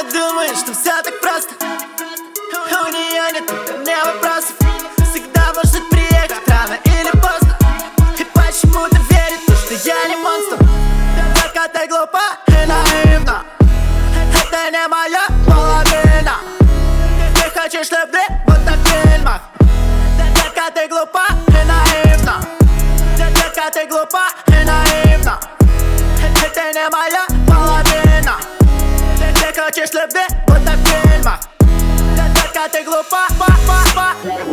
думаешь, что все так просто? У нее нет ко мне вопросов. Всегда может приехать рано или поздно. И почему-то верит, что я не монстр. Только ты глупа и наивна. Это не моя половина. Ты хочешь любви, будто в фильмах. Только ты глупа и наивна. Только ты глупа и наивна. Это не моя половина. Ты хочешь любви, будто в фильмах. Только ты глупа, па-па-па.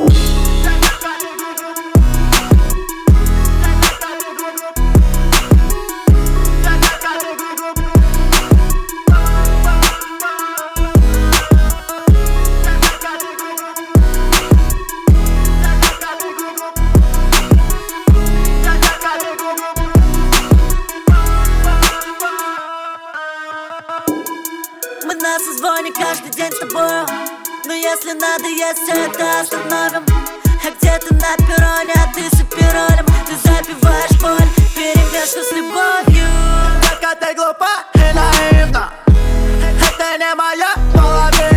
Мы на созвоне каждый день с тобою. Но если надо, я все это остановим. А где-то на перроне, а ты за перроном. Ты запиваешь боль, перемешку с любовью. Только ты глупа и наивна. Это не моя половина.